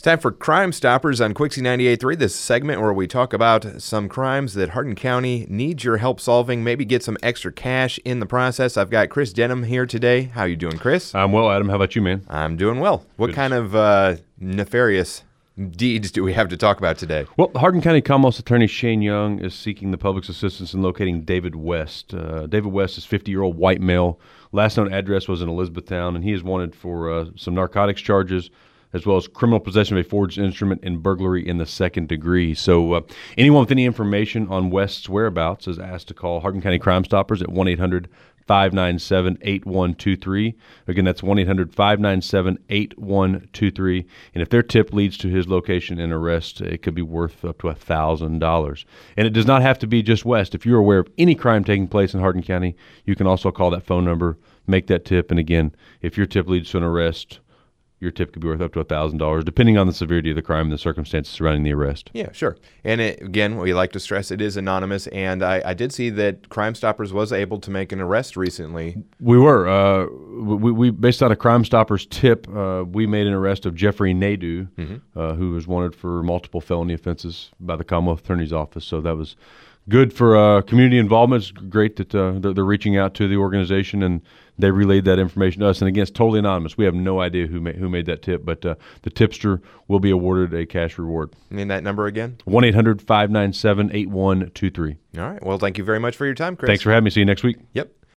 Time for Crime Stoppers on Quixie 98.3, this segment where we talk about some crimes that Hardin County needs your help solving, maybe get some extra cash in the process. I've got Chris Denham here today. How you doing, Chris? I'm well, Adam. How about you, man? I'm doing well. What kind of nefarious deeds do we have to talk about today? Well, Hardin County Commonwealth's Attorney Shane Young is seeking the public's assistance in locating David West. David West is a 50-year-old white male. Last known address was in Elizabethtown, and he is wanted for some narcotics charges, as well as criminal possession of a forged instrument and burglary in the second degree. So anyone with any information on West's whereabouts is asked to call Hardin County Crime Stoppers at 1-800-597-8123. Again, that's 1-800-597-8123. And if their tip leads to his location and arrest, it could be worth up to $1,000. And it does not have to be just West. If you're aware of any crime taking place in Hardin County, you can also call that phone number, make that tip. And again, if your tip leads to an arrest, your tip could be worth up to $1,000, depending on the severity of the crime and the circumstances surrounding the arrest. Yeah, sure. And again, we like to stress it is anonymous, and I did see that Crime Stoppers was able to make an arrest recently. We were. We based on a Crime Stoppers tip, we made an arrest of Jeffrey Nadeau, who was wanted for multiple felony offenses by the Commonwealth Attorney's Office. So that was good for community involvement. It's great that they're reaching out to the organization and they relayed that information to us. And again, it's totally anonymous. We have no idea who made that tip, but the tipster will be awarded a cash reward. And that number again? 1-800-597-8123. All right. Well, thank you very much for your time, Chris. Thanks for having me. See you next week. Yep.